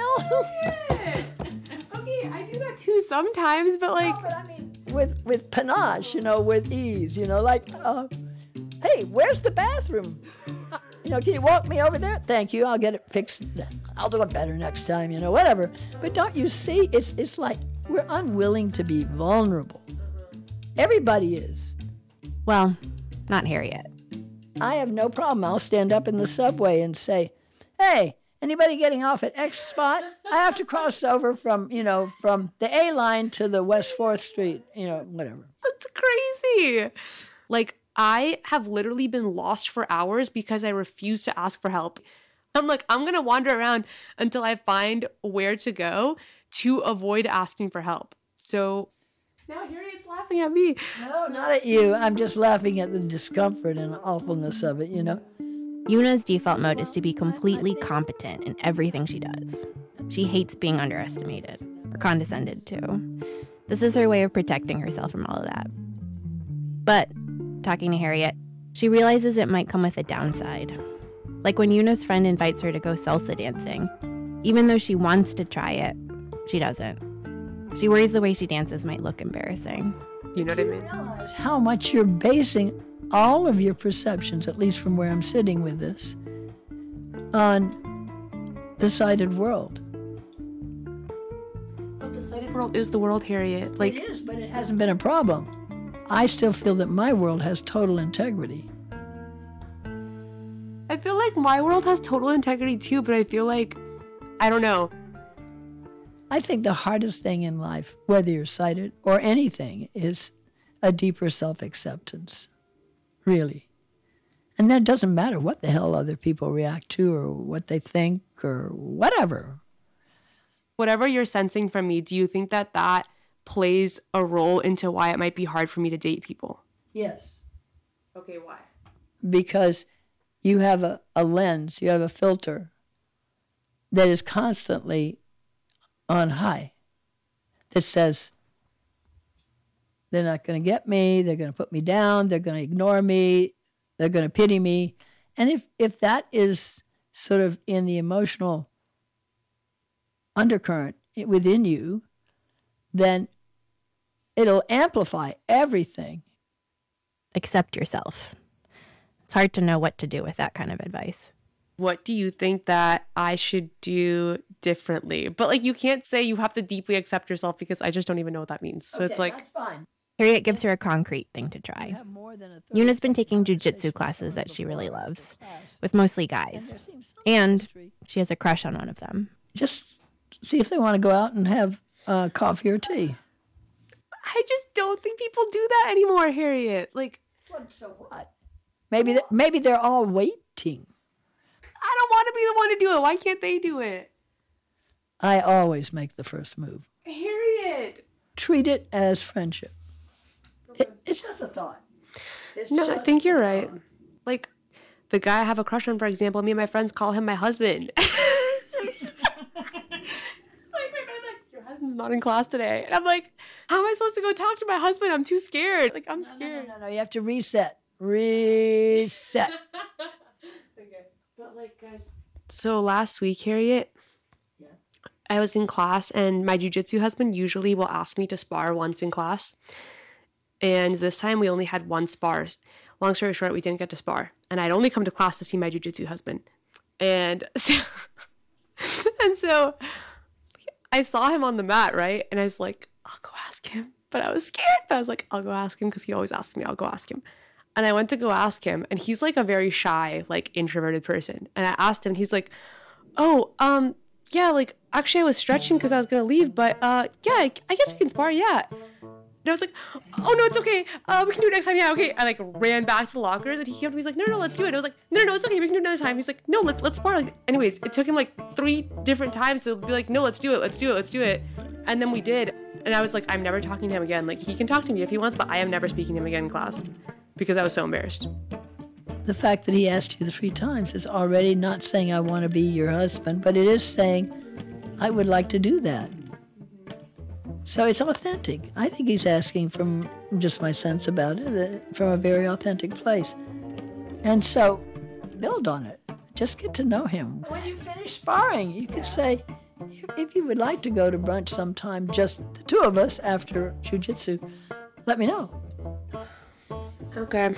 Okay, I do that too sometimes, but like. No, but I mean, with panache, with ease, like, hey, where's the bathroom? Can you walk me over there? Thank you, I'll get it fixed. I'll do it better next time, whatever. But don't you see, it's like we're unwilling to be vulnerable. Everybody is. Well, not Harriet. I have no problem. I'll stand up in the subway and say, "Hey, anybody getting off at X spot? I have to cross over from the A line to the West 4th Street, whatever." That's crazy. Like, I have literally been lost for hours because I refuse to ask for help. I'm like, I'm going to wander around until I find where to go to avoid asking for help. So now Harriet's laughing at me. No, not at you. I'm just laughing at the discomfort and awfulness of it, Yuna's default mode is to be completely competent in everything she does. She hates being underestimated or condescended to. This is her way of protecting herself from all of that. But, talking to Harriet, she realizes it might come with a downside. Like when Yuna's friend invites her to go salsa dancing. Even though she wants to try it, she doesn't. She worries the way she dances might look embarrassing. You know what I mean? Realize how much you're basing all of your perceptions, at least from where I'm sitting with this, on the sighted world. But the sighted world is the world, Harriet. Like, it is, but it hasn't been a problem. I still feel that my world has total integrity. I feel like my world has total integrity too, but I feel like, I don't know. I think the hardest thing in life, whether you're sighted or anything, is a deeper self-acceptance. Really. And then it doesn't matter what the hell other people react to or what they think or whatever. Whatever you're sensing from me, do you think that that plays a role into why it might be hard for me to date people? Yes. Okay, why? Because you have a lens, you have a filter that is constantly on high that says, they're not going to get me, they're going to put me down, they're going to ignore me, they're going to pity me. And if that is sort of in the emotional undercurrent within you, then it'll amplify everything. Accept yourself. It's hard to know what to do with that kind of advice. What do you think that I should do differently? But like, you can't say you have to deeply accept yourself because I just don't even know what that means. So okay, it's like, that's fine. Harriet gives her a concrete thing to try. Yuna's been taking jujitsu classes that she really loves, with mostly guys. And she has a crush on one of them. Just see if they want to go out and have coffee or tea. I just don't think people do that anymore, Harriet. Like, so what? Maybe they're all waiting. I don't want to be the one to do it. Why can't they do it? I always make the first move. Harriet! Treat it as friendship. It's just a thought. No, I think you're right. Like, the guy I have a crush on, for example, me and my friends call him my husband. Your husband's not in class today. And I'm like, how am I supposed to go talk to my husband? I'm too scared. Like, I'm scared. No, you have to reset. Reset. Okay. But like, guys. So last week, Harriet, I was in class and my jujitsu husband usually will ask me to spar once in class. And this time we only had one spar. Long story short, we didn't get to spar. And I'd only come to class to see my jujitsu husband. And so I saw him on the mat, right? And I was like, I'll go ask him. But I was scared. But I was like, I'll go ask him because he always asks me. I'll go ask him. And I went to go ask him. And he's like a very shy, like introverted person. And I asked him and he's like, yeah, like actually I was stretching because I was going to leave. But yeah, I guess we can spar, yeah. And I was like, oh, no, it's okay. We can do it next time. Yeah, okay. I like ran back to the lockers and he came up to me. He's like, no, let's do it. I was like, no, it's okay. We can do it another time. He's like, no, let's spar. Like, anyways, it took him like 3 different times to be like, no, let's do it. And then we did. And I was like, I'm never talking to him again. Like, he can talk to me if he wants, but I am never speaking to him again in class because I was so embarrassed. The fact that he asked you the 3 times is already not saying I want to be your husband, but it is saying I would like to do that. So it's authentic. I think he's asking from just my sense about it, from a very authentic place. And so build on it. Just get to know him. When you finish sparring, you could say, if you would like to go to brunch sometime, just the 2 of us after jiu-jitsu, let me know. Okay.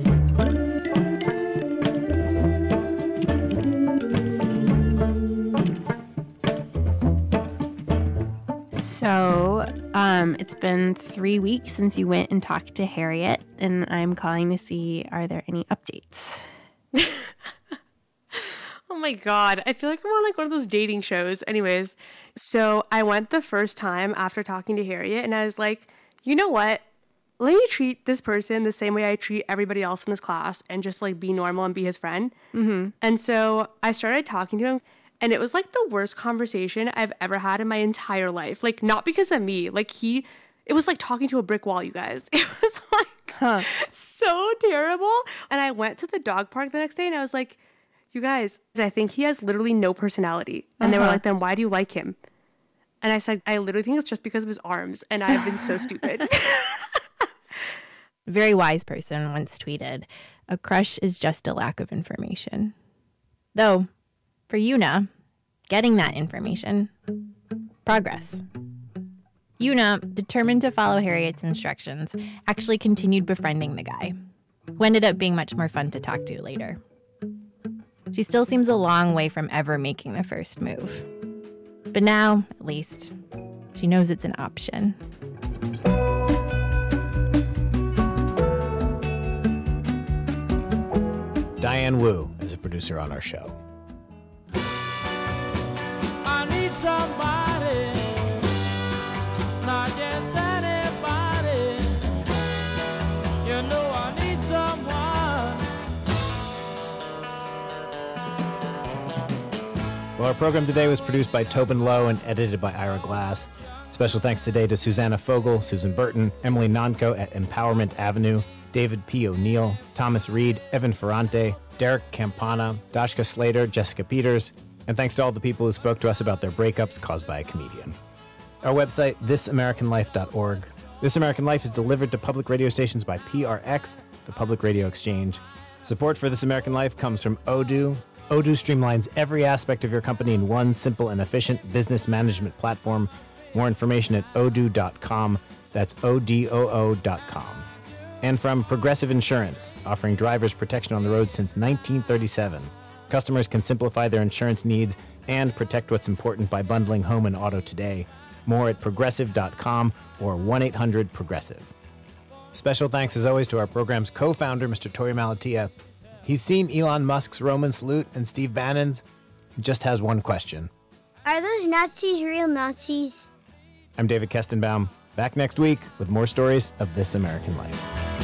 So, it's been 3 weeks since you went and talked to Harriet, and I'm calling to see, are there any updates? Oh my God. I feel like I'm on like one of those dating shows. Anyways, so I went the first time after talking to Harriet and I was like, you know what? Let me treat this person the same way I treat everybody else in this class and just like be normal and be his friend. Mm-hmm. And so I started talking to him and it was like the worst conversation I've ever had in my entire life. Like not because of me, like it was like talking to a brick wall, you guys. It was like so terrible. And I went to the dog park the next day and I was like, you guys, I think he has literally no personality. And they were like, then why do you like him? And I said, I literally think it's just because of his arms. And I've been so stupid. A very wise person once tweeted, a crush is just a lack of information. Though, for Yuna, getting that information, progress. Yuna, determined to follow Harriet's instructions, actually continued befriending the guy, who ended up being much more fun to talk to later. She still seems a long way from ever making the first move. But now, at least, she knows it's an option. Diane Wu is a producer on our show. I need somebody, not just anybody. You know I need someone. Well, our program today was produced by Tobin Lowe and edited by Ira Glass. Special thanks today to Susanna Fogel, Susan Burton, Emily Nonco at Empowerment Avenue, David P. O'Neill, Thomas Reed, Evan Ferrante, Derek Campana, Dashka Slater, Jessica Peters, and thanks to all the people who spoke to us about their breakups caused by a comedian. Our website, thisamericanlife.org. This American Life is delivered to public radio stations by PRX, the Public Radio Exchange. Support for This American Life comes from Odoo. Odoo streamlines every aspect of your company in one simple and efficient business management platform. More information at odoo.com. That's ODOO.com. And from Progressive Insurance, offering drivers protection on the road since 1937. Customers can simplify their insurance needs and protect what's important by bundling home and auto today. More at progressive.com or 1-800-PROGRESSIVE. Special thanks as always to our program's co-founder, Mr. Torey Malatia. He's seen Elon Musk's Roman salute and Steve Bannon's. He just has one question. Are those Nazis real Nazis? I'm David Kestenbaum. Back next week with more stories of This American Life.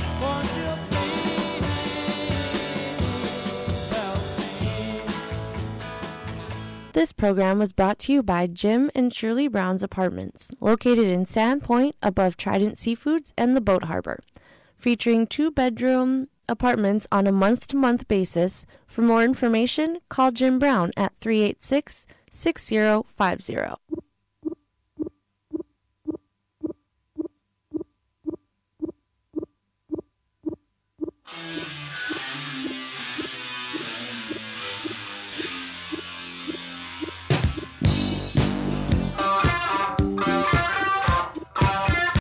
This program was brought to you by Jim and Shirley Brown's Apartments, located in Sandpoint above Trident Seafoods and the Boat Harbor, featuring 2-bedroom apartments on a month-to-month basis. For more information, call Jim Brown at 386-6050.